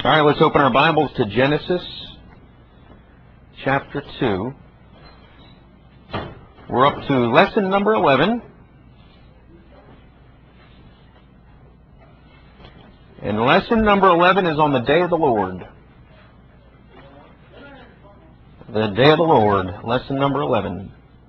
All right, let's open our Bibles to Genesis chapter 2. We're up to lesson number 11. And lesson number 11 is on the day of the Lord. The day of the Lord, lesson number 11.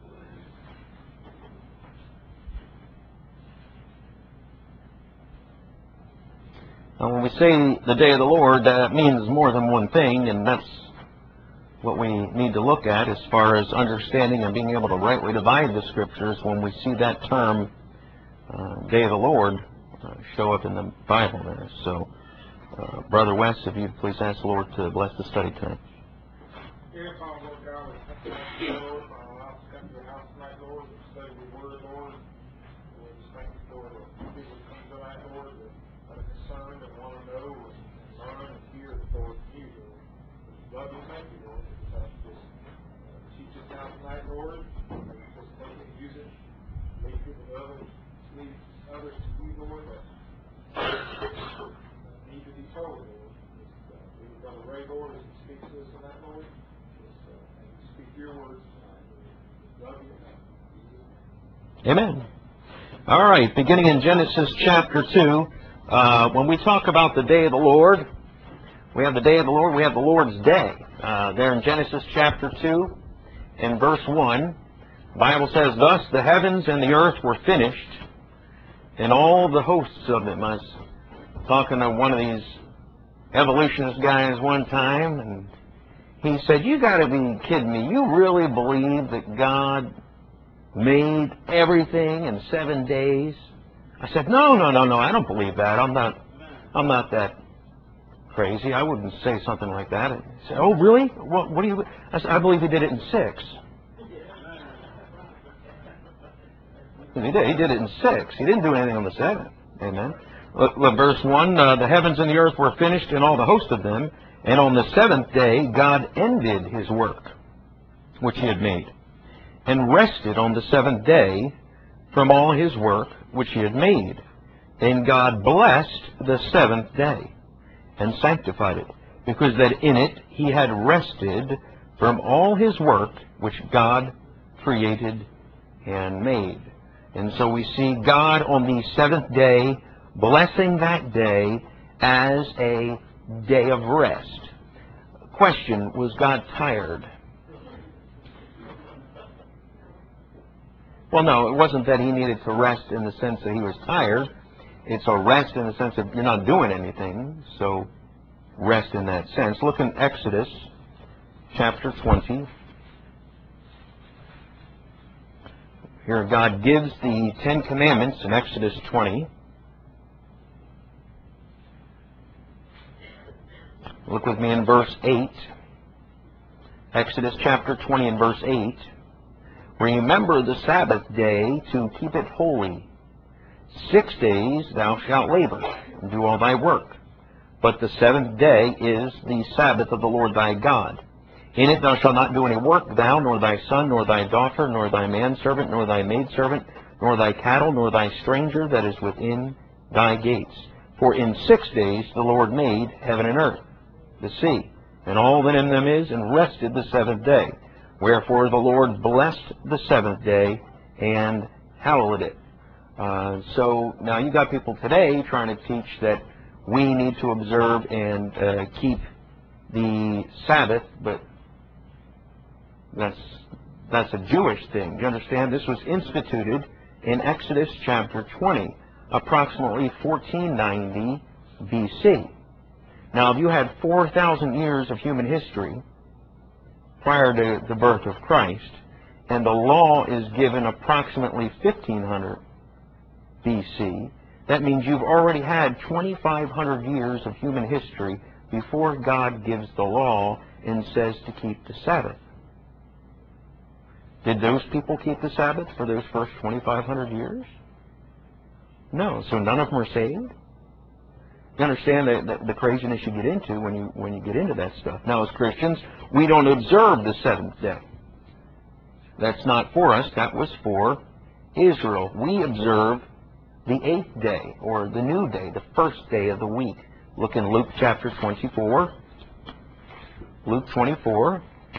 Now, when we say the day of the Lord, that means more than one thing, and that's what we need to look at as far as understanding and being able to rightly divide the Scriptures when we see that term, day of the Lord, show up in the Bible there. So, Brother West, if you'd please ask the Lord to bless the study tonight. Dear Father, Lord God, we thank you, Lord, for allowing us to come to your house tonight, Lord, and study your word, Lord. We just thank you for the people who come tonight, Lord, that are concerned and want to know and learn and hear the Lord from you, Lord. We love you, thank you, Lord. We just teach us now tonight, Lord. We just take it and use it. Lead people to others, lead others to you, Lord, that need to be told, Lord. We would Brother Ray, Lord, as he speaks to us tonight, Lord. Speak your words tonight. Love you. Amen. All right, beginning in Genesis chapter 2, when we talk about the day of the Lord, we have the day of the Lord, we have the Lord's day. There in Genesis chapter 2, in verse 1, the Bible says, "Thus the heavens and the earth were finished, and all the hosts of them." I was talking to one of these evolutionist guys one time, and he said, "You got to be kidding me. You really believe that God made everything in 7 days?" I said, No. I don't believe that. I'm not that crazy. I wouldn't say something like that." He said, "Oh, really? What do you?" I said, "I believe he did it in 6." He did. He did it in 6. He didn't do anything on the 7th. Amen. Look, verse 1, "The heavens and the earth were finished, and all the host of them. And on the 7th day, God ended his work, which he had made, and rested on the 7th day from all his work, which he had made. And God blessed the 7th day, and sanctified it, because that in it he had rested from all his work, which God created and made." And so we see God on the 7th day, blessing that day as a day of rest. Question, was God tired? Well, no, it wasn't that he needed to rest in the sense that he was tired. It's a rest in the sense that you're not doing anything, so rest in that sense. Look in Exodus chapter 20. Here God gives the 10 Commandments in Exodus 20. Look with me in verse 8. Exodus chapter 20 and verse 8. "Remember the Sabbath day to keep it holy. 6 days thou shalt labor, and do all thy work. But the 7th day is the Sabbath of the Lord thy God. In it thou shalt not do any work, thou, nor thy son, nor thy daughter, nor thy manservant, nor thy maidservant, nor thy cattle, nor thy stranger that is within thy gates. For in 6 days the Lord made heaven and earth, the sea, and all that in them is, and rested the 7th day. Wherefore the Lord blessed the 7th day and hallowed it." So now you got people today trying to teach that we need to observe and keep the Sabbath, but that's a Jewish thing. You understand? This was instituted in Exodus chapter 20, approximately 1490 BC. Now, if you had 4,000 years of human history prior to the birth of Christ, and the law is given approximately 1500 BC, that means you've already had 2,500 years of human history before God gives the law and says to keep the Sabbath. Did those people keep the Sabbath for those first 2,500 years? No. So none of them are saved? You understand the craziness you get into when you get into that stuff. Now, as Christians, we don't observe the 7th day. That's not for us. That was for Israel. We observe the 8th day, or the new day, the first day of the week, Look in Luke chapter 24. Luke 24.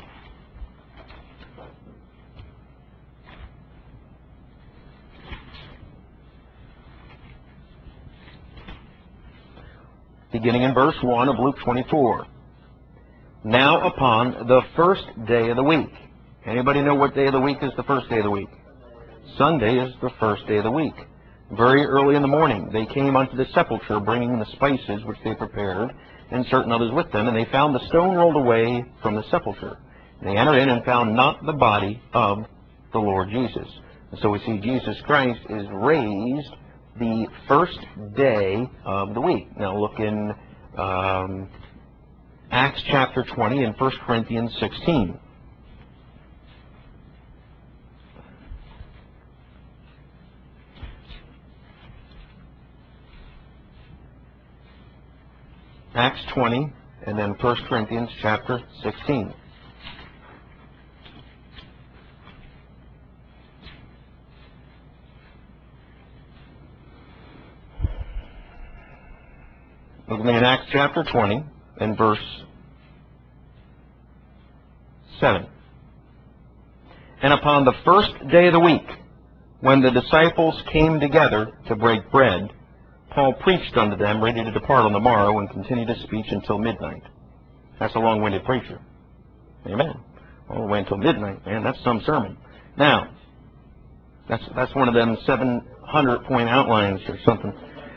Beginning in verse 1 of Luke 24. Now upon the first day of the week. Anybody know what day of the week is the first day of the week? Sunday is the first day of the week. Very early in the morning, they came unto the sepulchre, bringing the spices which they prepared, and certain others with them, and they found the stone rolled away from the sepulchre. And they entered in and found not the body of the Lord Jesus. And so we see Jesus Christ is raised the first day of the week. Now look in Acts chapter 20 and 1 Corinthians 16. Acts 20 and then 1 Corinthians chapter 16. Looking in Acts chapter 20 and verse 7. And upon the first day of the week, when the disciples came together to break bread, Paul preached unto them, ready to depart on the morrow, and continued his speech until midnight. That's a long-winded preacher. Amen. All the way until midnight. Man, that's some sermon. Now, that's one of them 700-point outlines or something.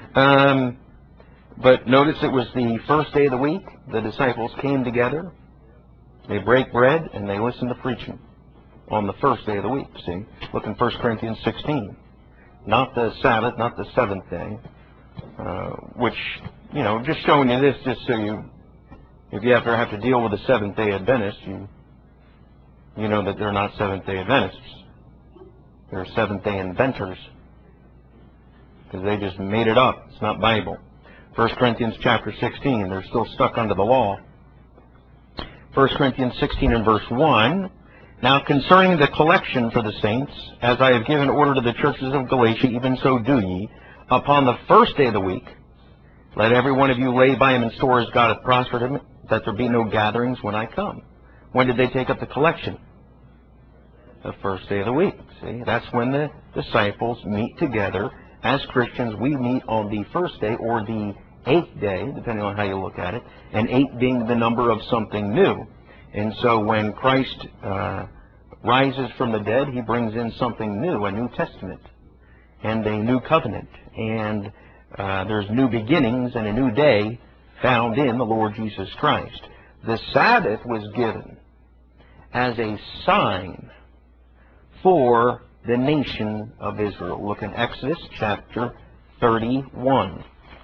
But notice it was the first day of the week. The disciples came together. They break bread, and they listen to preaching on the first day of the week. See? Look in 1 Corinthians 16. Not the Sabbath, not the seventh day. Which, you know, just showing you this, just so you, if you ever have to deal with a Seventh-day Adventist, you know that they're not Seventh-day Adventists. They're Seventh-day inventors. Because they just made it up. It's not Bible. 1 Corinthians chapter 16, they're still stuck under the law. 1 Corinthians 16 and verse 1, Now concerning the collection for the saints, as I have given order to the churches of Galatia, even so do ye. Upon the first day of the week, let every one of you lay by him in store as God hath prospered him, that there be no gatherings when I come. When did they take up the collection? The first day of the week. See, that's when the disciples meet together. As Christians, we meet on the first day or the 8th day, depending on how you look at it, and 8 being the number of something new. And so when Christ rises from the dead, he brings in something new, a New Testament and a new covenant. And there's new beginnings and a new day found in the Lord Jesus Christ. The Sabbath was given as a sign for the nation of Israel. Look in Exodus chapter 31.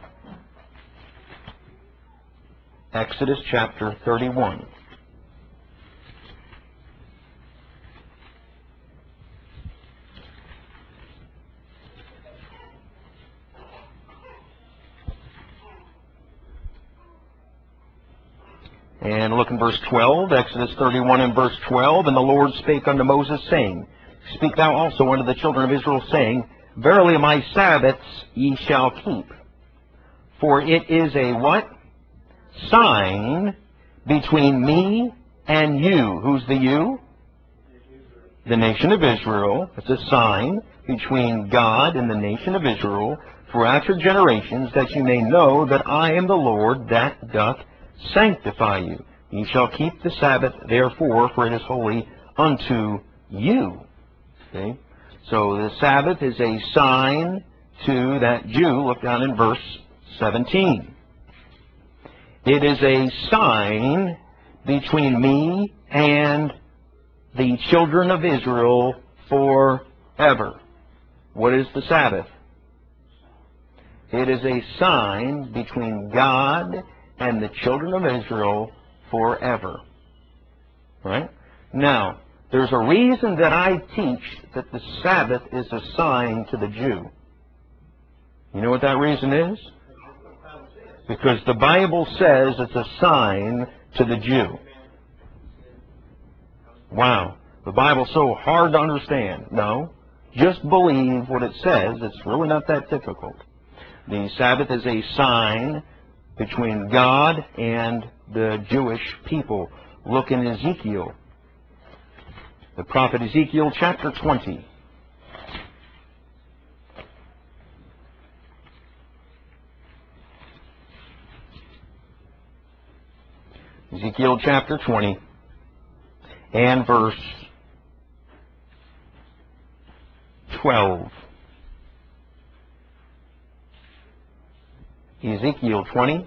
Exodus chapter 31. And look in verse 12, Exodus 31 and verse 12. And the Lord spake unto Moses, saying, Speak thou also unto the children of Israel, saying, Verily my Sabbaths ye shall keep. For it is a what? Sign between me and you. Who's the you? The nation of Israel. It's a sign between God and the nation of Israel throughout your generations, that you may know that I am the Lord that doth sanctify you. Ye shall keep the Sabbath, therefore, for it is holy unto you. Okay? So the Sabbath is a sign to that Jew. Look down in verse 17. It is a sign between me and the children of Israel forever. What is the Sabbath? It is a sign between God and the children of Israel forever. Right? Now, there's a reason that I teach that the Sabbath is a sign to the Jew. You know what that reason is? Because the Bible says it's a sign to the Jew. Wow. The Bible's so hard to understand. No. Just believe what it says. It's really not that difficult. The Sabbath is a sign between God and the Jewish people. Look in Ezekiel. The prophet Ezekiel chapter 20. Ezekiel chapter 20 and verse 12. Ezekiel 20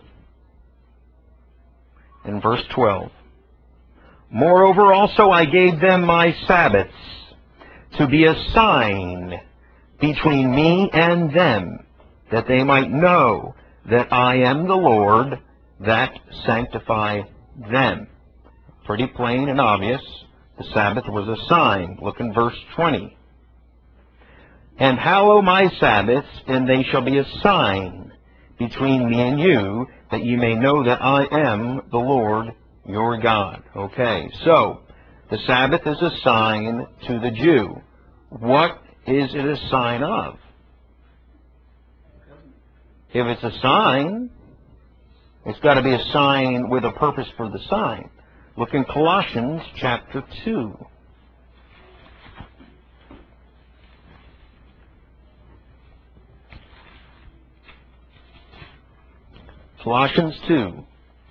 and verse 12. Moreover also I gave them my Sabbaths to be a sign between me and them, that they might know that I am the Lord that sanctify them. Pretty plain and obvious. The Sabbath was a sign. Look in verse 20. And hallow my Sabbaths, and they shall be a sign between me and you, that you may know that I am the Lord your God. Okay, so the Sabbath is a sign to the Jew. What is it a sign of? If it's a sign, it's got to be a sign with a purpose for the sign. Look in Colossians chapter 2. Colossians 2.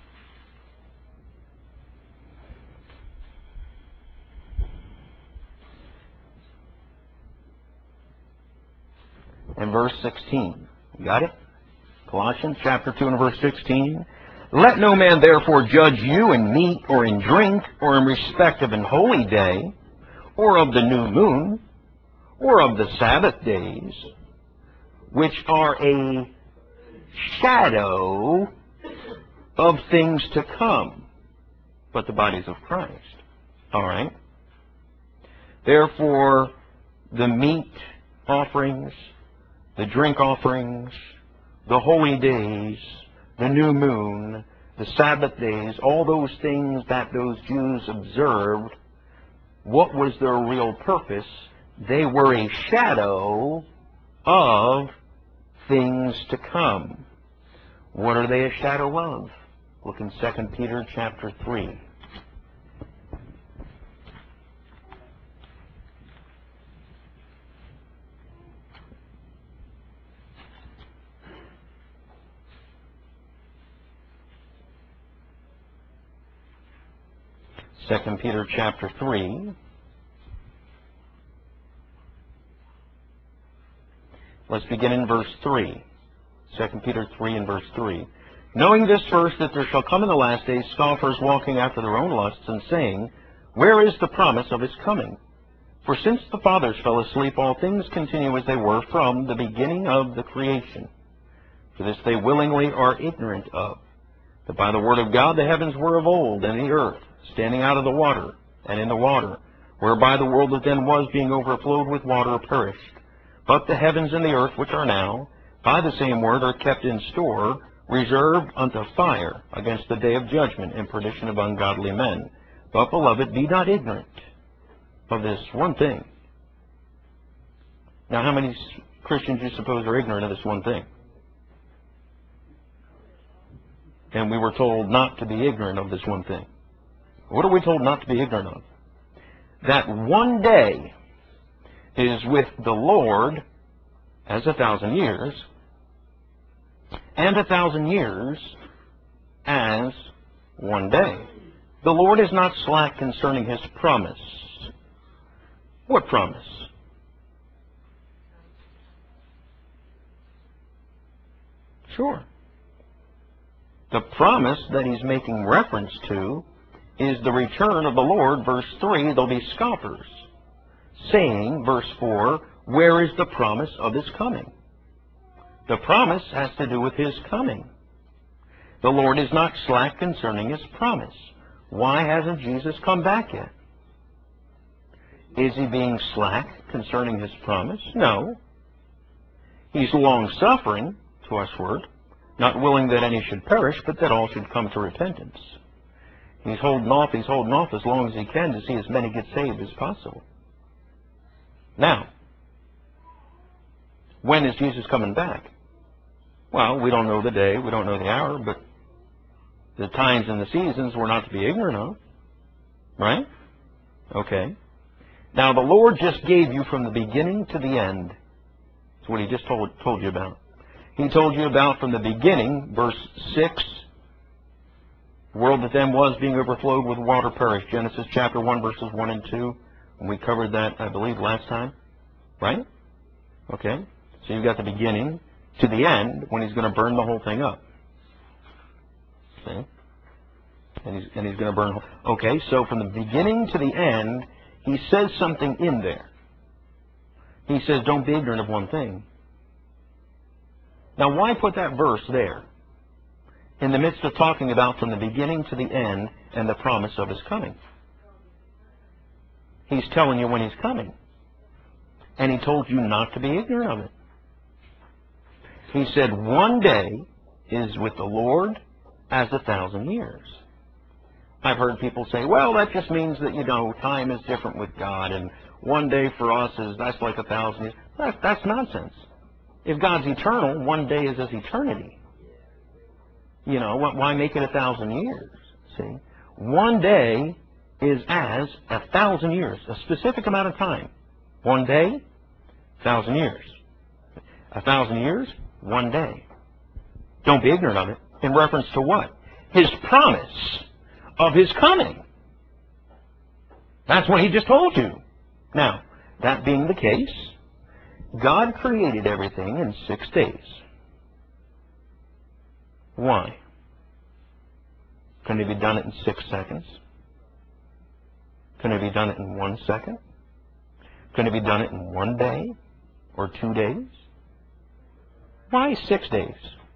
And verse 16. You got it? Colossians chapter 2 and verse 16. Let no man therefore judge you in meat or in drink or in respect of an holy day or of the new moon or of the Sabbath days, which are a shadow of things to come, but the bodies of Christ. All right? Therefore, the meat offerings, the drink offerings, the holy days, the new moon, the Sabbath days, all those things that those Jews observed, what was their real purpose? They were a shadow of things to come. What are they a shadow of? Look in 2 Peter chapter 3. Second Peter chapter 3. Let's begin in verse 3. 2 Peter 3 and verse 3. Knowing this first, that there shall come in the last days scoffers walking after their own lusts, and saying, where is the promise of his coming? For since the fathers fell asleep, all things continue as they were from the beginning of the creation. For this they willingly are ignorant of, that by the word of God the heavens were of old, and the earth, standing out of the water, and in the water, whereby the world that then was, being overflowed with water, perished. But the heavens and the earth, which are now, by the same word, are kept in store, reserved unto fire, against the day of judgment and perdition of ungodly men. But, beloved, be not ignorant of this one thing. Now, how many Christians you suppose are ignorant of this one thing? And we were told not to be ignorant of this one thing. What are we told not to be ignorant of? That one day is with the Lord as 1,000 years, and 1,000 years as one day. The Lord is not slack concerning his promise. What promise? Sure. The promise that he's making reference to is the return of the Lord. Verse 3, there'll be scoffers, saying, verse 4, where is the promise of his coming? The promise has to do with his coming. The Lord is not slack concerning his promise. Why hasn't Jesus come back yet? Is he being slack concerning his promise? No. He's long-suffering, to us word, not willing that any should perish, but that all should come to repentance. He's holding off as long as he can to see as many get saved as possible. Now, when is Jesus coming back? Well, we don't know the day, we don't know the hour, but the times and the seasons we're not to be ignorant of. Right? Okay. Now, the Lord just gave you from the beginning to the end. That's what He just told you about. He told you about from the beginning, verse 6, the world that then was being overflowed with water perished. Genesis chapter 1, verses 1 and 2. And we covered that, I believe, last time. Right? Okay. So you've got the beginning to the end when He's going to burn the whole thing up. See? And he's going to burn. Okay, so from the beginning to the end, He says something in there. He says, don't be ignorant of one thing. Now, why put that verse there in the midst of talking about from the beginning to the end and the promise of His coming? He's telling you when He's coming. And He told you not to be ignorant of it. He said, one day is with the Lord as 1,000 years. I've heard people say, well, that just means that, time is different with God, and one day for us that's like 1,000 years. That's nonsense. If God's eternal, one day is as eternity. Why make it 1,000 years? See? One day is as 1,000 years, a specific amount of time. One day, 1,000 years. 1,000 years, one day. Don't be ignorant of it. In reference to what? His promise of His coming. That's what He just told you. Now, that being the case, God created everything in 6 days. Why? Couldn't He be done it in 6 seconds? Couldn't He be done it in 1 second? Couldn't He be done it in 1 day or 2 days? Why 6 days?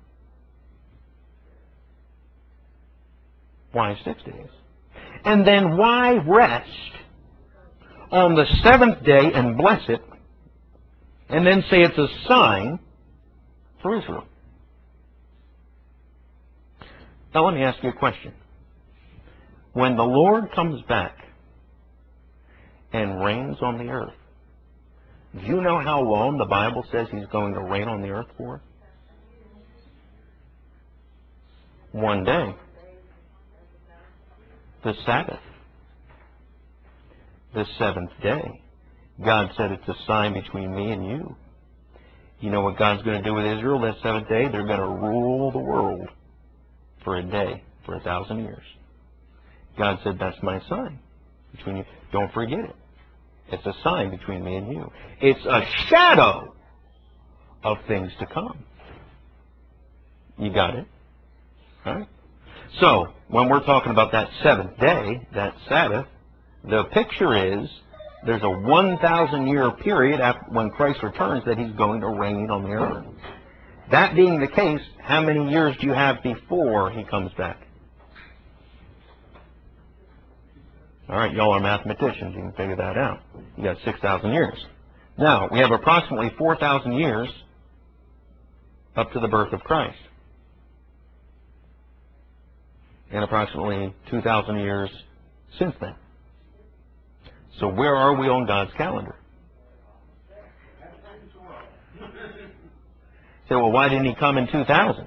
Why 6 days? And then why rest on the 7th day and bless it, and then say it's a sign for Israel? Now let me ask you a question. When the Lord comes back and reigns on the earth, do you know how long the Bible says He's going to reign on the earth for? 1 day. The Sabbath. The 7th day. God said it's a sign between me and you. You know what God's going to do with Israel that 7th day? They're going to rule the world for a day, for 1,000 years. God said, that's my sign between you. Don't forget it. It's a sign between me and you. It's a shadow of things to come. You got it? All right? So, when we're talking about that 7th day, that Sabbath, the picture is there's a 1,000-year period after, when Christ returns, that He's going to reign on the earth. That being the case, how many years do you have before He comes back? All right, y'all are mathematicians. You can figure that out. You got 6,000 years. Now, we have approximately 4,000 years up to the birth of Christ. And approximately 2,000 years since then. So where are we on God's calendar? Say, well, why didn't He come in 2000?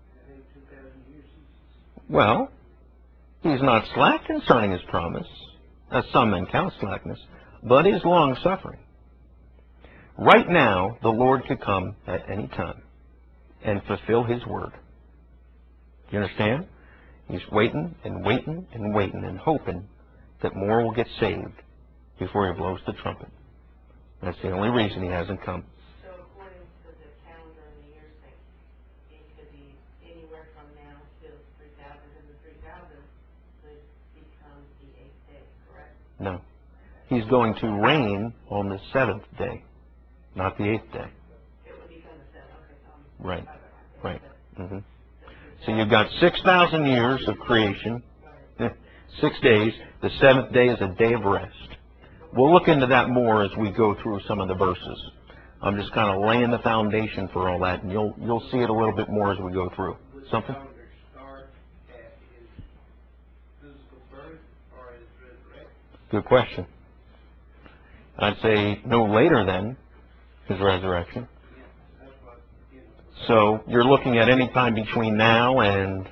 Well, He's not slack concerning His promise, as some men count slackness, but is long-suffering. Right now, the Lord could come at any time and fulfill His word. You understand? He's waiting and waiting and waiting and hoping that more will get saved before He blows the trumpet. That's the only reason He hasn't come. So according to the calendar and the years, it could be anywhere from now till 3,000, and the 3,000 could become the 8th day, correct? No. He's going to reign on the 7th day, not the 8th day. It would become the 7th. Okay, so Right. Right. Mm-hmm. So you've got 6,000 years of creation, 6 days. The 7th day is a day of rest. We'll look into that more as we go through some of the verses. I'm just kind of laying the foundation for all that, and you'll see it a little bit more as we go through. Something? Good question. I'd say no later than His resurrection. So you're looking at any time between now and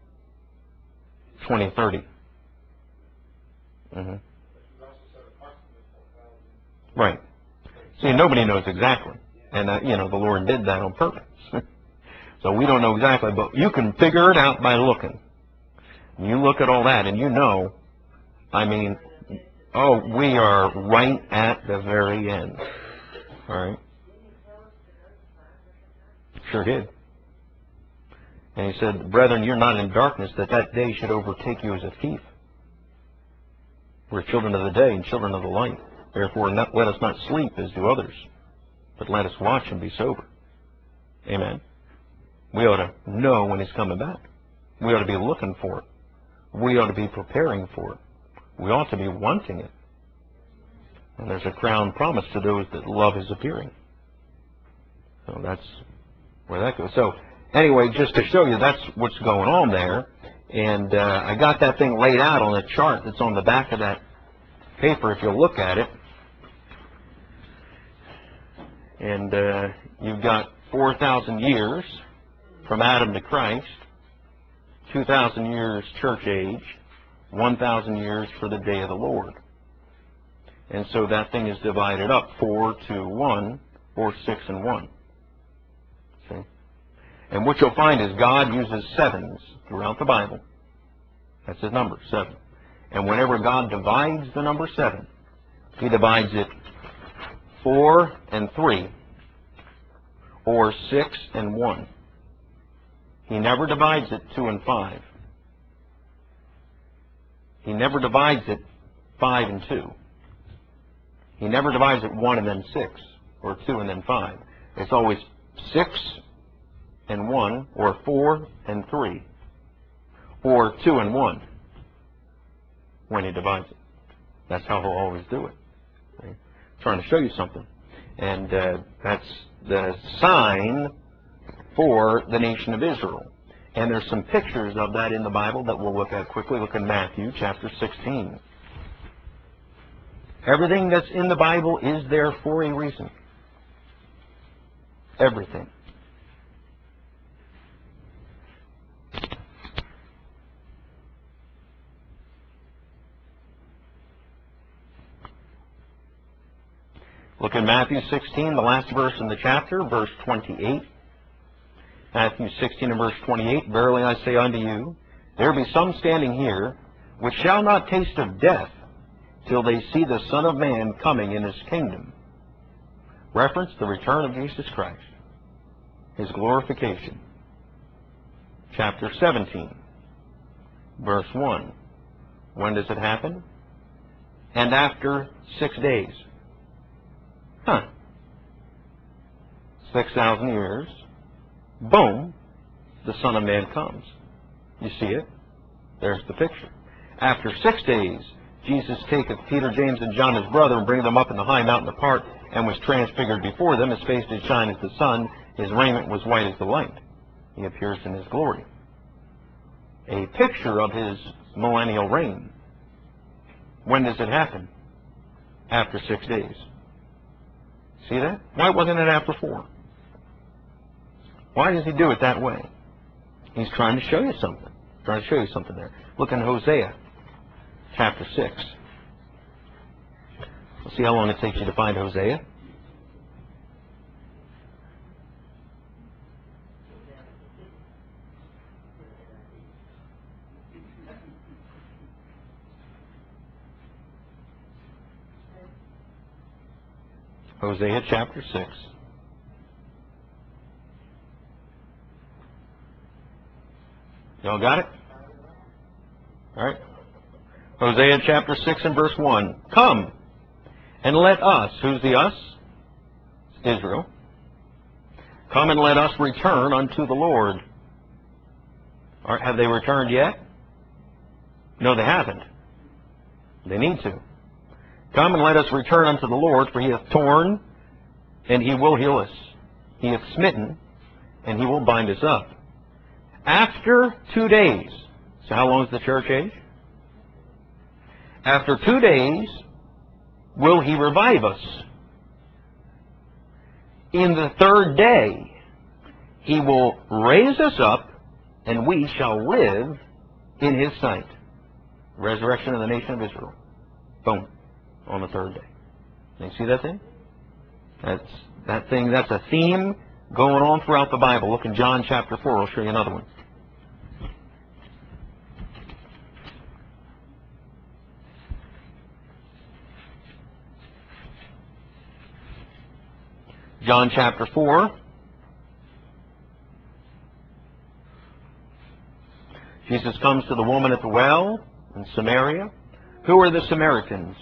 2030. You also said approximately 4,000. Right. See, nobody knows exactly. And, the Lord did that on purpose. So we don't know exactly, but you can figure it out by looking. You look at all that and you know, we are right at the very end. All right? Sure did. And he said, brethren, you're not in darkness, that day should overtake you as a thief. We're children of the day and children of the light. Therefore, let us not sleep as do others, but let us watch and be sober. Amen. We ought to know when he's coming back. We ought to be looking for it. We ought to be preparing for it. We ought to be wanting it. And there's a crown promised to those that love his appearing. So that's where that goes. So anyway, just to show you, that's what's going on there. And I got that thing laid out on a chart that's on the back of that paper if you'll look at it. And you've got 4,000 years from Adam to Christ, 2,000 years church age, 1,000 years for the day of the Lord. And so that thing is divided up 4 to 1, or 6 and 1. See? And what you'll find is God uses sevens throughout the Bible. That's his number, 7. And whenever God divides the number 7, he divides it 4 and 3, or 6 and 1. He never divides it 2 and 5. He never divides it 5 and 2. He never divides it 1 and then 6, or 2 and then 5. It's always 6 and 1, or 4 and 3, or 2 and 1 when he divides it. That's how he'll always do it. Okay? Trying to show you something. And that's the sign for the nation of Israel. And there's some pictures of that in the Bible that we'll look at quickly. Look at Matthew chapter 16. Everything that's in the Bible is there for a reason. Everything. Look at Matthew 16, the last verse in the chapter, verse 28. Matthew 16 and verse 28, verily I say unto you, there be some standing here, which shall not taste of death, till they see the Son of Man coming in his kingdom. Reference the return of Jesus Christ, his glorification. Chapter 17, verse 1. When does it happen? And after 6 days. 6,000 years. Boom, the Son of Man comes. You see it? There's the picture. After 6 days, Jesus taketh Peter, James, and John his brother, and bringeth them up in the high mountain apart, and was transfigured before them. His face did shine as the sun, his raiment was white as the light. He appears in his glory. A picture of his millennial reign. When does it happen? After 6 days. See that? Why wasn't it after 4? Why does he do it that way? He's trying to show you something. Trying to show you something there. Look in Hosea, chapter 6. We'll see how long it takes you to find Hosea. Hosea chapter 6. Y'all got it? All right. Hosea chapter 6 and verse 1. Come, and let us, who's the us? Israel. Come and let us return unto the Lord. Have they returned yet? No, they haven't. They need to. Come and let us return unto the Lord, for he hath torn, and he will heal us. He hath smitten, and he will bind us up. After 2 days. So how long is the church age? After 2 days, will he revive us. In the 3rd day, He will raise us up, and we shall live in His sight. Resurrection of the nation of Israel. Boom. On the third day. You see that thing? That's a theme going on throughout the Bible. Look in John chapter 4. I'll show you another one. John chapter 4. Jesus comes to the woman at the well in Samaria. Who are the Samaritans?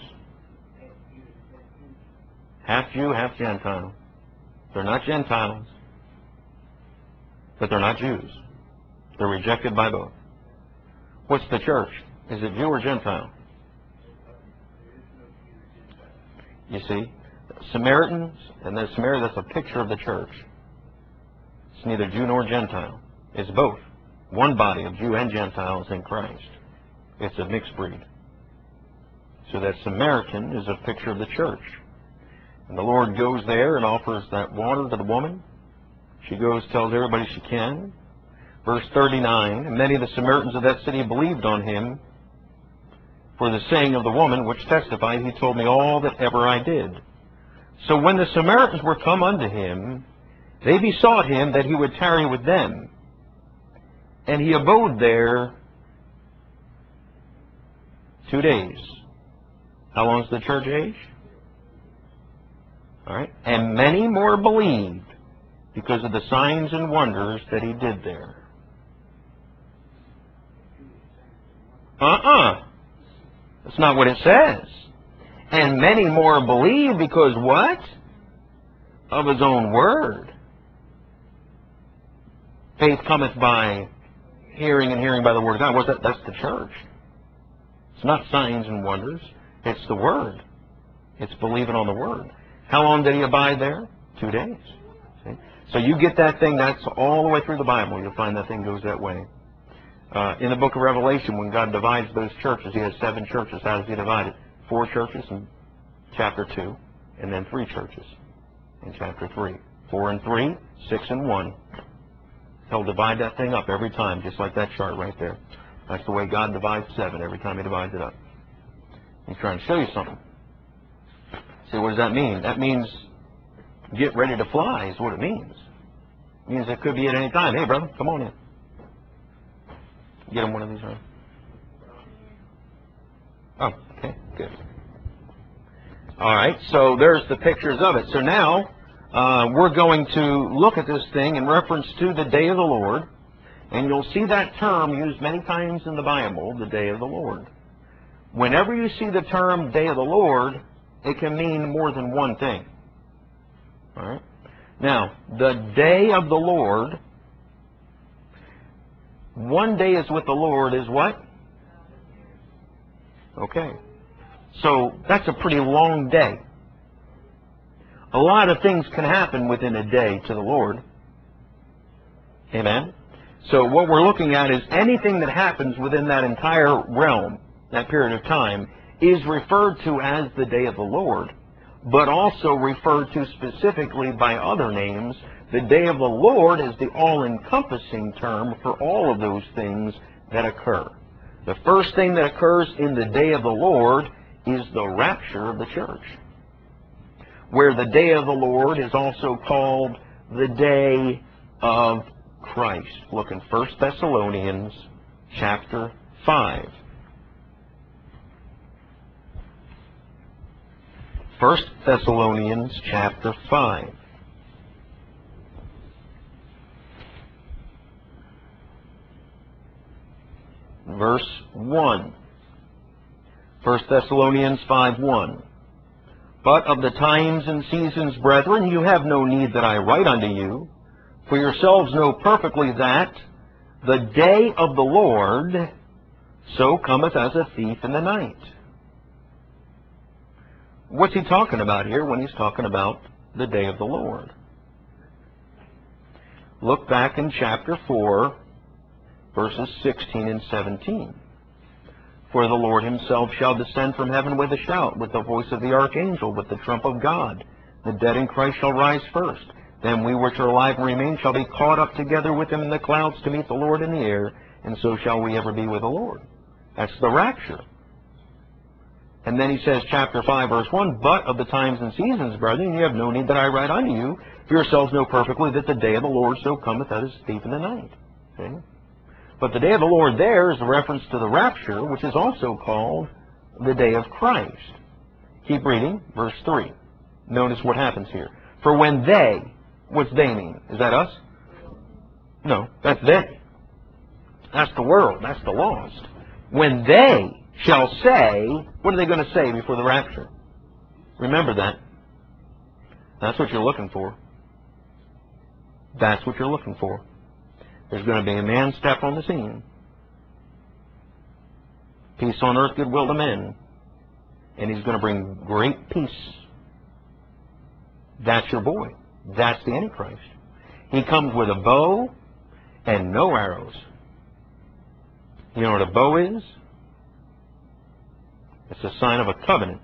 Half Jew, half Gentile. They're not Gentiles, but they're not Jews. They're rejected by both. What's the church? Is it Jew or Gentile? You see? Samaritans, and the Samaria, that's a picture of the church. It's neither Jew nor Gentile. It's both. One body of Jew and Gentiles in Christ. It's a mixed breed. So that Samaritan is a picture of the church. And the Lord goes there and offers that water to the woman. She goes, tells everybody she can. Verse 39, and many of the Samaritans of that city believed on him for the saying of the woman, which testified, he told me all that ever I did. So when the Samaritans were come unto him, they besought him that he would tarry with them. And he abode there 2 days. How long is the church age? All right. And many more believed because of the signs and wonders that he did there. That's not what it says. And many more believed because what? Of his own word. Faith cometh by hearing, and hearing by the word of God. That's the church. It's not signs and wonders. It's the word. It's believing on the word. How long did he abide there? 2 days. See? So you get that thing, that's all the way through the Bible. You'll find that thing goes that way. In the book of Revelation, when God divides those churches, he has 7 churches. How does he divide it? 4 churches in chapter 2, and then 3 churches in chapter 3. 4 and 3, 6 and 1. He'll divide that thing up every time, just like that chart right there. That's the way God divides 7 every time he divides it up. He's trying to show you something. See, what does that mean? That means get ready to fly is what it means. It means it could be at any time. Hey, brother, come on in. Get him one of these, right? Oh, okay, good. All right, so there's the pictures of it. So now we're going to look at this thing in reference to the day of the Lord. And you'll see that term used many times in the Bible, the day of the Lord. Whenever you see the term day of the Lord, it can mean more than one thing. All right? Now, the day of the Lord, one day is with the Lord is what? Okay. So that's a pretty long day. A lot of things can happen within a day to the Lord. Amen? So what we're looking at is anything that happens within that entire realm, that period of time, is referred to as the day of the Lord, but also referred to specifically by other names. The day of the Lord is the all-encompassing term for all of those things that occur. The first thing that occurs in the day of the Lord is the rapture of the church, where the day of the Lord is also called the day of Christ. Look in 1 Thessalonians chapter 5. 1 Thessalonians chapter 5. Verse 1. 1 Thessalonians 5:1. But of the times and seasons, brethren, you have no need that I write unto you, for yourselves know perfectly that the day of the Lord so cometh as a thief in the night. What's he talking about here when he's talking about the day of the Lord? Look back in chapter 4, verses 16 and 17. For the Lord himself shall descend from heaven with a shout, with the voice of the archangel, with the trump of God. The dead in Christ shall rise first. Then we which are alive and remain shall be caught up together with him in the clouds to meet the Lord in the air, and so shall we ever be with the Lord. That's the rapture. And then he says, chapter 5, verse 1, But of the times and seasons, brethren, you have no need that I write unto you. For yourselves know perfectly that the day of the Lord so cometh as a thief in the night. Okay? But the day of the Lord there is a reference to the rapture, which is also called the day of Christ. Keep reading, verse 3. Notice what happens here. For when they, what's they mean? Is that us? No, that's they. That's the world. That's the lost. When they shall say, what are they going to say before the rapture? Remember that. That's what you're looking for. That's what you're looking for. There's going to be a man step on the scene. Peace on earth, goodwill to men. And he's going to bring great peace. That's your boy. That's the Antichrist. He comes with a bow and no arrows. You know what a bow is? It's a sign of a covenant.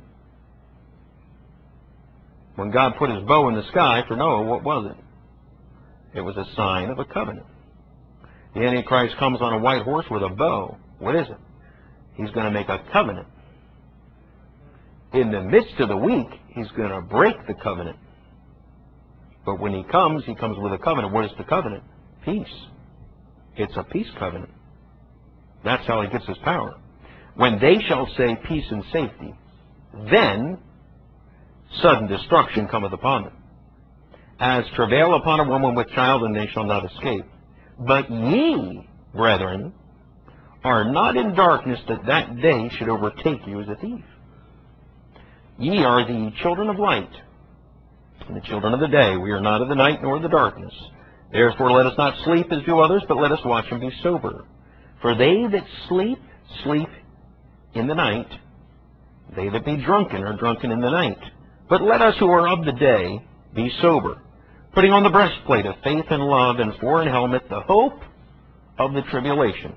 When God put his bow in the sky for Noah, what was it? It was a sign of a covenant. The Antichrist comes on a white horse with a bow. What is it? He's going to make a covenant. In the midst of the week, he's going to break the covenant. But when he comes with a covenant. What is the covenant? Peace. It's a peace covenant. That's how he gets his power. When they shall say peace and safety, then sudden destruction cometh upon them. As travail upon a woman with child, and they shall not escape. But ye, brethren, are not in darkness, that that day should overtake you as a thief. Ye are the children of light, and the children of the day. We are not of the night nor of the darkness. Therefore let us not sleep as do others, but let us watch and be sober. For they that sleep, sleep in the night. They that be drunken are drunken in the night. But let us who are of the day be sober, putting on the breastplate of faith and love, and for an helmet the hope of the tribulation.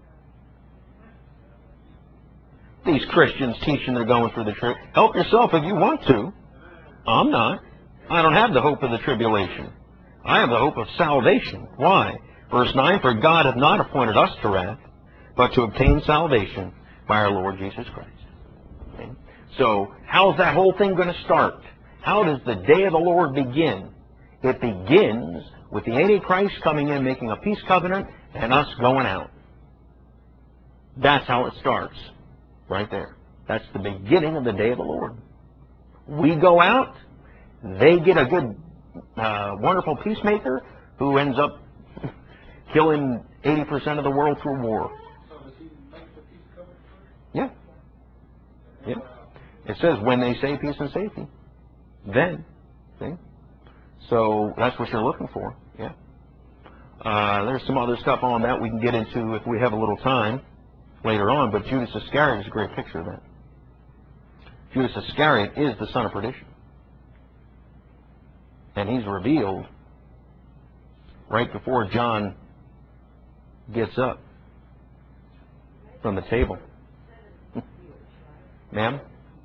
These Christians teaching they're going through the trip. Help yourself if you want to. I'm not. I don't have the hope of the tribulation. I have the hope of salvation. Why? Verse 9, For God hath not appointed us to wrath, but to obtain salvation by our Lord Jesus Christ. Okay? So, how's that whole thing going to start? How does the day of the Lord begin? It begins with the Antichrist coming in, making a peace covenant, and us going out. That's how it starts. Right there. That's the beginning of the day of the Lord. We go out. They get a good, wonderful peacemaker who ends up killing 80% of the world through war. So does he make the peace covenant first? Yeah. Yeah. It says, when they say peace and safety, then. See? So that's what you're looking for. Yeah. There's some other stuff on that we can get into if we have a little time later on, but Judas Iscariot is a great picture of that. Judas Iscariot is the son of perdition. And he's revealed right before John gets up from the table. Ma'am?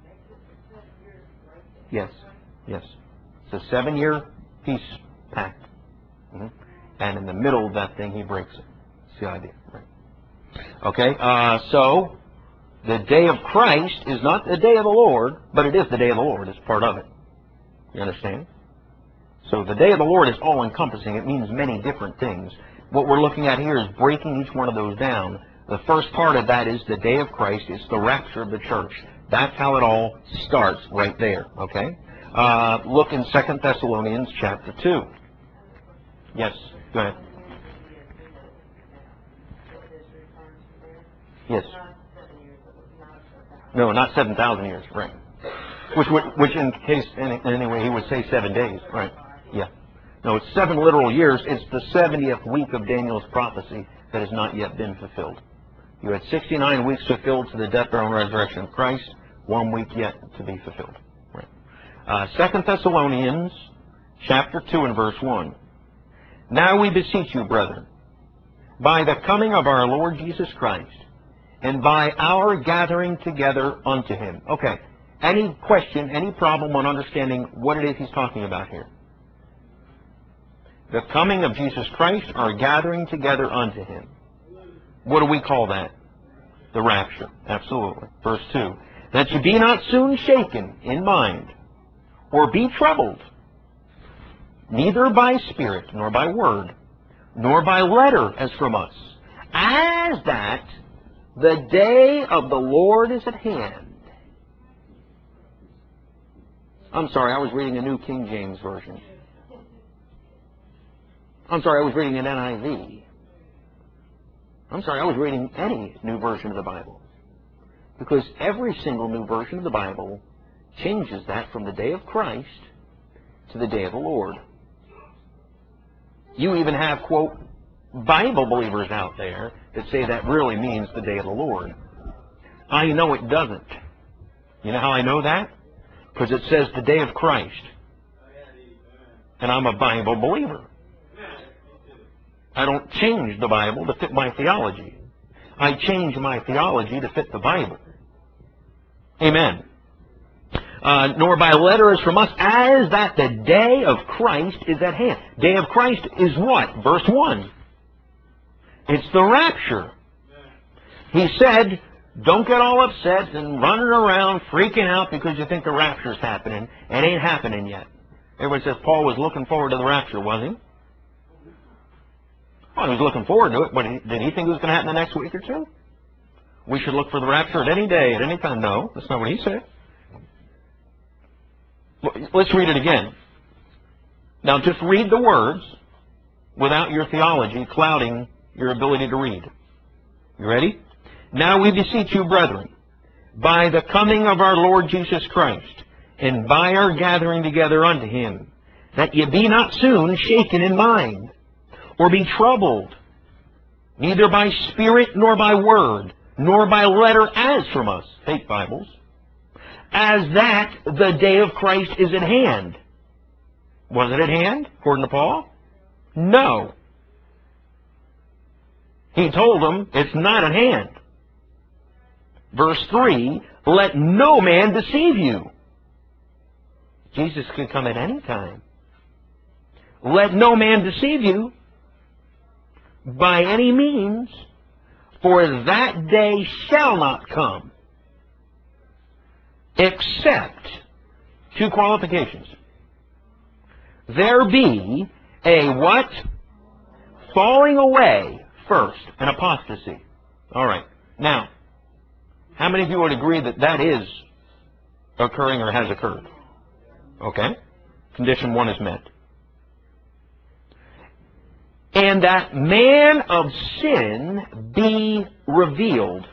Yes. Yes. It's a 7-year peace pact. And in the middle of that thing, he breaks it. That's the idea. Right. Okay, so the day of Christ is not the day of the Lord, but it is the day of the Lord. It's part of it. You understand? So the day of the Lord is all-encompassing. It means many different things. What we're looking at here is breaking each one of those down. The first part of that is the day of Christ. It's the rapture of the church. That's how it all starts right there. Okay? Look in 2 Thessalonians chapter 2. Yes, go ahead. Yes. No, not 7,000 years, right. Which in case, anyway, he would say 7 days, right. Yeah. No, it's 7 literal years. It's the 70th week of Daniel's prophecy that has not yet been fulfilled. You had 69 weeks fulfilled to the death, burial, and resurrection of Christ. 1 week yet to be fulfilled. Right. 2 Thessalonians chapter 2 and verse 1. Now we beseech you, brethren, by the coming of our Lord Jesus Christ, and by our gathering together unto him. Okay. Any question, any problem on understanding what it is he's talking about here? The coming of Jesus Christ, our gathering together unto him. What do we call that? The rapture. Absolutely. Verse 2. That you be not soon shaken in mind, or be troubled, neither by spirit, nor by word, nor by letter as from us, as that the day of the Lord is at hand. I'm sorry, I was reading a New King James Version. I'm sorry, I was reading an NIV. I'm sorry, I was reading any new version of the Bible. Because every single new version of the Bible changes that from the day of Christ to the day of the Lord. You even have, quote, Bible believers out there that say that really means the day of the Lord. I know it doesn't. You know how I know that? Because it says the day of Christ. And I'm a Bible believer. I don't change the Bible to fit my theology. I change my theology to fit the Bible. Amen. Nor by letter as from us, as that the day of Christ is at hand. Day of Christ is what? Verse 1. It's the rapture. He said, don't get all upset and running around freaking out because you think the rapture's happening. It ain't happening yet. Everybody says Paul was looking forward to the rapture, was he? Well, he was looking forward to it, but did he think it was going to happen the next week or two? We should look for the rapture at any day, at any time. No, that's not what he said. Let's read it again. Now, just read the words without your theology clouding your ability to read. You ready? Now we beseech you, brethren, by the coming of our Lord Jesus Christ, and by our gathering together unto him, that ye be not soon shaken in mind, or be troubled, neither by spirit, nor by word, nor by letter as from us, fake Bibles, as that the day of Christ is at hand. Was it at hand, according to Paul? No. He told them it's not at hand. Verse 3, let no man deceive you. Jesus can come at any time. Let no man deceive you by any means, for that day shall not come, except, two qualifications, there be a what? Falling away first, an apostasy. All right. Now, how many of you would agree that that is occurring or has occurred? Okay. Condition 1 is met. And that man of sin be revealed,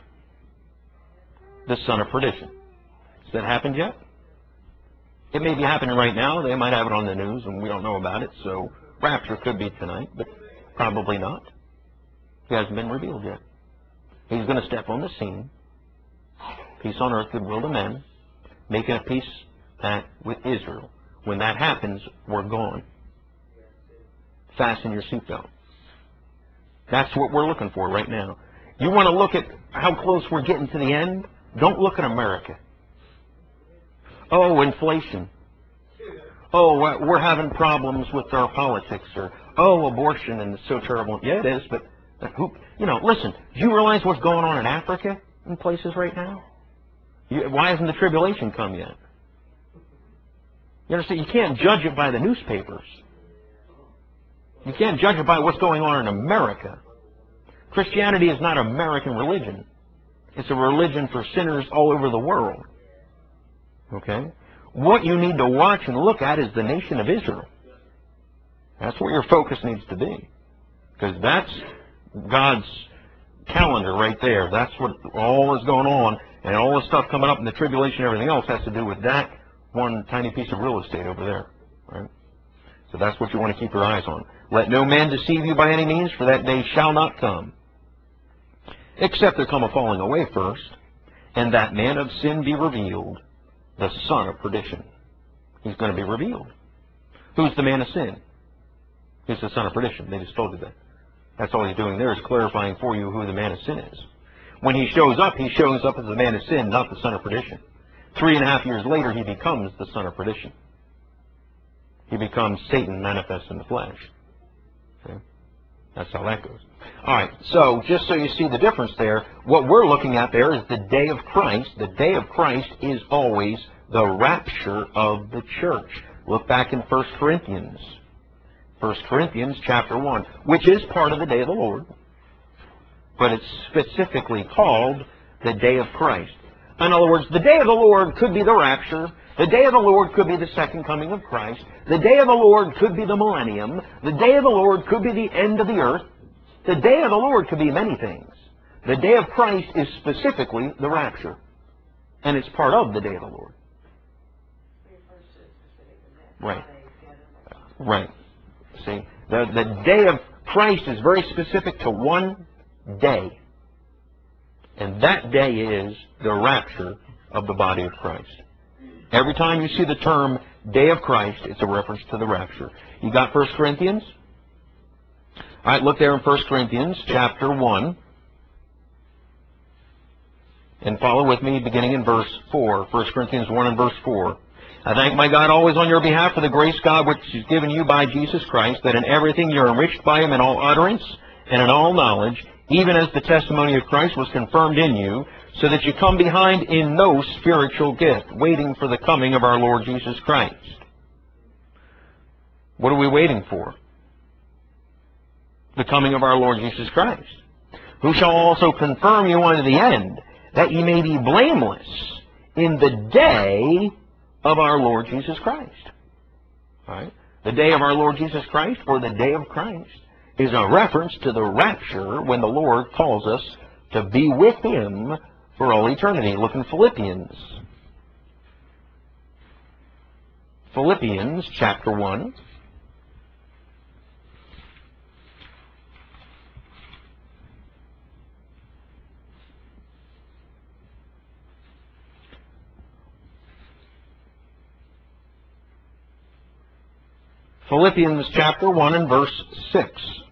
the son of perdition. Has that happened yet? It may be happening right now. They might have it on the news and we don't know about it. So rapture could be tonight, but probably not. He hasn't been revealed yet. He's going to step on the scene. Peace on earth, goodwill to men. Making a peace with Israel. When that happens, we're gone. Fasten your seatbelt. That's what we're looking for right now. You want to look at how close we're getting to the end? Don't look at America. Oh, inflation. Oh, we're having problems with our politics. Or, oh, abortion, and it's so terrible. Yeah, it is, but who? You know, listen, do you realize what's going on in Africa in places right now? Why hasn't the tribulation come yet? You understand? You can't judge it by the newspapers. You can't judge it by what's going on in America. Christianity is not an American religion. It's a religion for sinners all over the world. Okay? What you need to watch and look at is the nation of Israel. That's where your focus needs to be. Because that's God's calendar right there. That's what all is going on. And all the stuff coming up in the tribulation and everything else has to do with that one tiny piece of real estate over there. Right? So that's what you want to keep your eyes on. Let no man deceive you by any means, for that day shall not come, except there come a falling away first, and that man of sin be revealed, the son of perdition. He's going to be revealed. Who's the man of sin? He's the son of perdition. They just told you that. That's all he's doing there is clarifying for you who the man of sin is. When he shows up as the man of sin, not the son of perdition. 3.5 years later, he becomes the son of perdition. He becomes Satan manifest in the flesh. That's how that goes. All right, so just so you see the difference there, what we're looking at there is the day of Christ. The day of Christ is always the rapture of the church. Look back in 1 Corinthians. 1 Corinthians chapter 1, which is part of the day of the Lord, but it's specifically called the day of Christ. In other words, the day of the Lord could be the rapture. The day of the Lord could be the second coming of Christ. The day of the Lord could be the millennium. The day of the Lord could be the end of the earth. The day of the Lord could be many things. The day of Christ is specifically the rapture. And it's part of the day of the Lord. Right. Right. See, the day of Christ is very specific to one day. And that day is the rapture of the body of Christ. Every time you see the term day of Christ, it's a reference to the rapture. You got 1 Corinthians? All right, look there in 1 Corinthians chapter 1. And follow with me beginning in verse 4. 1 Corinthians 1 and verse 4. I thank my God always on your behalf for the grace God which is given you by Jesus Christ, that in everything you're enriched by him in all utterance and in all knowledge, even as the testimony of Christ was confirmed in you, so that you come behind in no spiritual gift, waiting for the coming of our Lord Jesus Christ. What are we waiting for? The coming of our Lord Jesus Christ, who shall also confirm you unto the end, that ye may be blameless in the day of our Lord Jesus Christ. All right? The day of our Lord Jesus Christ, or the day of Christ, is a reference to the rapture when the Lord calls us to be with him for all eternity. Look in Philippians. Philippians chapter 1. Philippians chapter 1 and verse 6.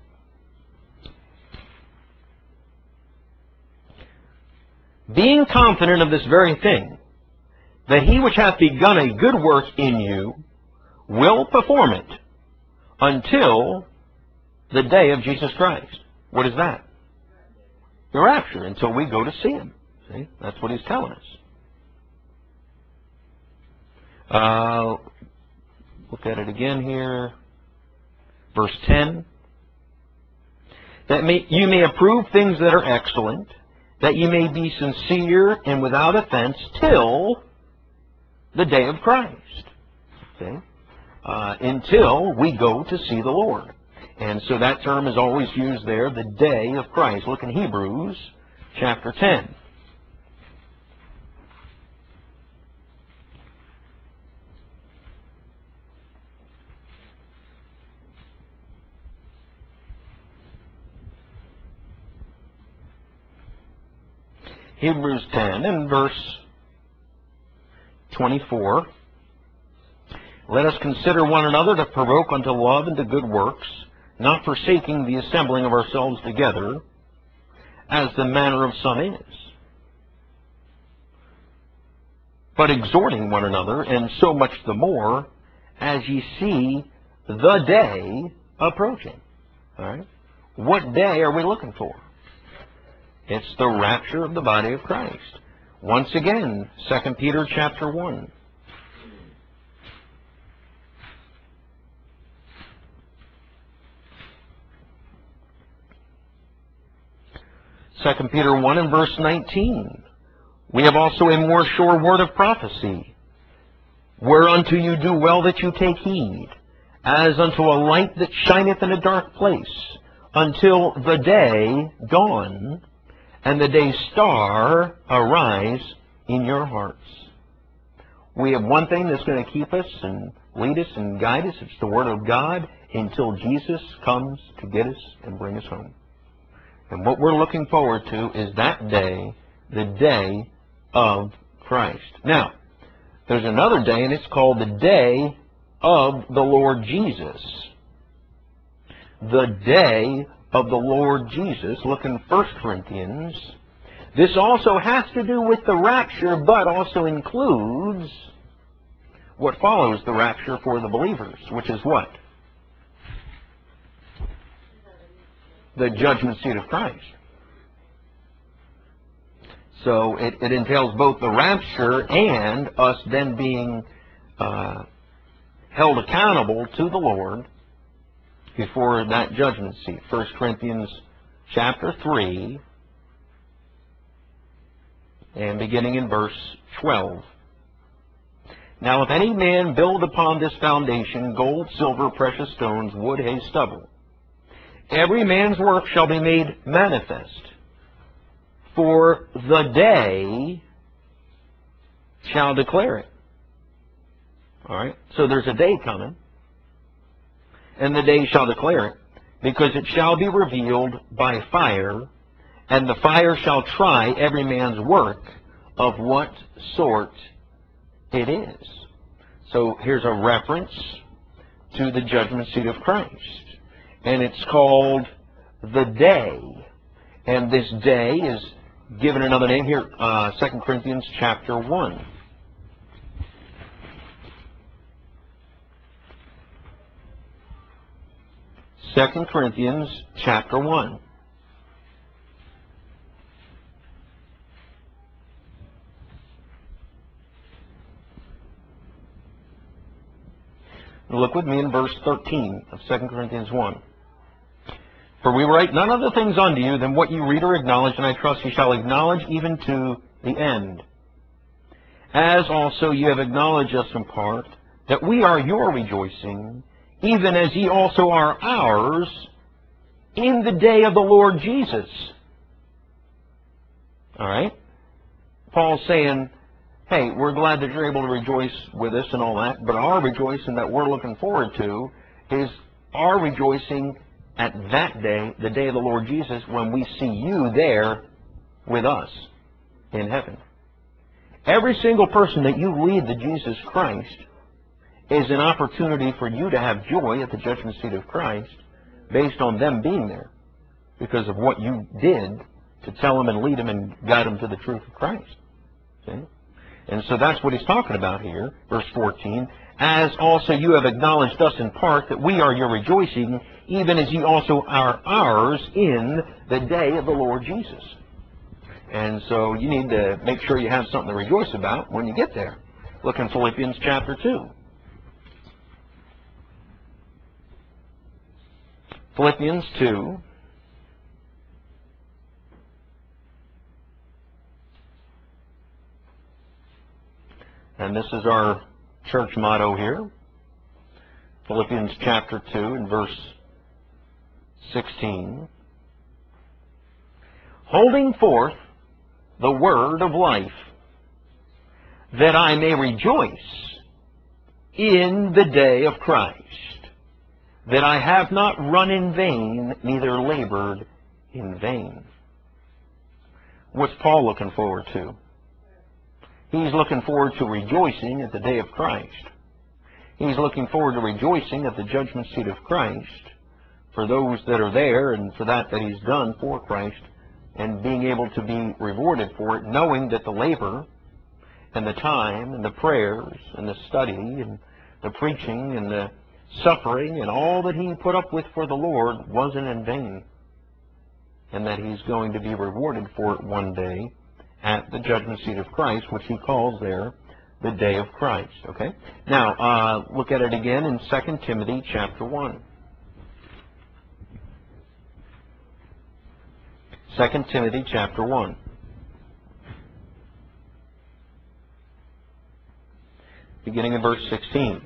Being confident of this very thing, that he which hath begun a good work in you will perform it until the day of Jesus Christ. What is that? The rapture, until we go to see him. See? That's what he's telling us. Look at it again here. Verse 10. That you may approve things that are excellent, that you may be sincere and without offense till the day of Christ. Okay? Until we go to see the Lord. And so that term is always used there, the day of Christ. Look in Hebrews chapter 10. Hebrews 10 and verse 24. Let us consider one another to provoke unto love and to good works, not forsaking the assembling of ourselves together, as the manner of some is, but exhorting one another, and so much the more, as ye see the day approaching. All right? What day are we looking for? It's the rapture of the body of Christ. Once again, 2 Peter chapter 1. Second Peter 1 and verse 19. We have also a more sure word of prophecy, whereunto you do well that you take heed, as unto a light that shineth in a dark place, until the day dawn, and the day's star arise in your hearts. We have one thing that's going to keep us and lead us and guide us. It's the Word of God until Jesus comes to get us and bring us home. And what we're looking forward to is that day, the day of Christ. Now, there's another day, and it's called the day of the Lord Jesus. The day of the Lord Jesus. Look in 1 Corinthians. This also has to do with the rapture, but also includes what follows the rapture for the believers, which is what? the judgment seat of Christ. So it entails both the rapture and us then being held accountable to the Lord before that judgment seat. 1 Corinthians chapter 3, and beginning in verse 12. Now if any man build upon this foundation gold, silver, precious stones, wood, hay, stubble, every man's work shall be made manifest, for the day shall declare it. All right? So there's a day coming, and the day shall declare it, because it shall be revealed by fire, and the fire shall try every man's work of what sort it is. So here's a reference to the judgment seat of Christ. And it's called the day. And this day is given another name here, 2 Corinthians chapter 1. Second Corinthians chapter 1. Look with me in verse 13 of 2 Corinthians 1. For we write none other things unto you than what you read or acknowledge, and I trust you shall acknowledge even to the end. As also you have acknowledged us in part, that we are your rejoicing, even as ye also are ours, in the day of the Lord Jesus. All right? Paul's saying, hey, we're glad that you're able to rejoice with us and all that, but our rejoicing that we're looking forward to is our rejoicing at that day, the day of the Lord Jesus, when we see you there with us in heaven. Every single person that you lead to Jesus Christ is an opportunity for you to have joy at the judgment seat of Christ based on them being there because of what you did to tell them and lead them and guide them to the truth of Christ. See? And so that's what he's talking about here, verse 14. As also you have acknowledged us in part, that we are your rejoicing, even as ye also are ours in the day of the Lord Jesus. And so you need to make sure you have something to rejoice about when you get there. Look in Philippians chapter 2. Philippians 2. And this is our church motto here. Philippians chapter 2 and verse 16. Holding forth the word of life, that I may rejoice in the day of Christ, that I have not run in vain, neither labored in vain. What's Paul looking forward to? He's looking forward to rejoicing at the day of Christ. He's looking forward to rejoicing at the judgment seat of Christ for those that are there and for that he's done for Christ, and being able to be rewarded for it, knowing that the labor and the time and the prayers and the study and the preaching and the suffering and all that he put up with for the Lord wasn't in vain, and that he's going to be rewarded for it one day at the judgment seat of Christ, which he calls there the day of Christ. Okay? Now, look at it again in 2 Timothy chapter 1. 2 Timothy chapter 1. Beginning in verse 16.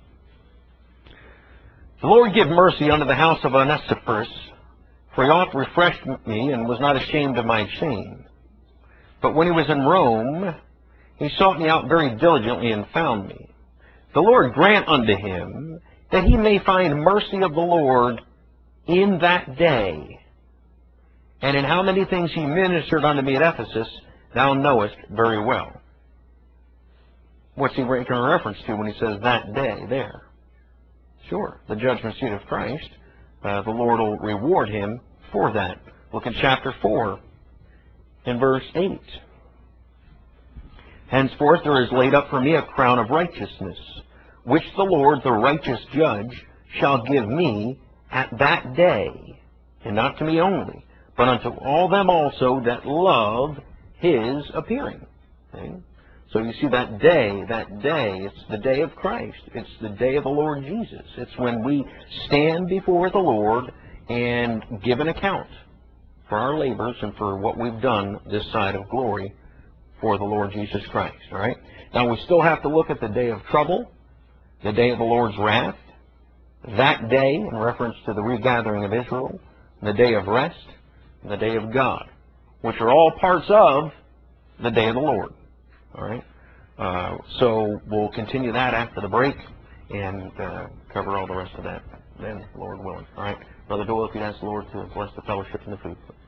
The Lord give mercy unto the house of Onesiphorus, for he oft refreshed me, and was not ashamed of my shame. But when he was in Rome, he sought me out very diligently and found me. The Lord grant unto him that he may find mercy of the Lord in that day. And in how many things he ministered unto me at Ephesus, thou knowest very well. What's he making a reference to when he says that day there? Sure, the judgment seat of Christ. The Lord will reward him for that. Look at chapter 4 in verse 8. Henceforth there is laid up for me a crown of righteousness, which the Lord, the righteous judge, shall give me at that day, and not to me only, but unto all them also that love his appearing. Okay? So you see that day, it's the day of Christ. It's the day of the Lord Jesus. It's when we stand before the Lord and give an account for our labors and for what we've done this side of glory for the Lord Jesus Christ. All right? Now we still have to look at the day of trouble, the day of the Lord's wrath, that day in reference to the regathering of Israel, the day of rest, and the day of God, which are all parts of the day of the Lord. All right? So we'll continue that after the break and cover all the rest of that then, Lord willing. All right? Brother Doyle, if you'd ask the Lord to bless the fellowship and the food.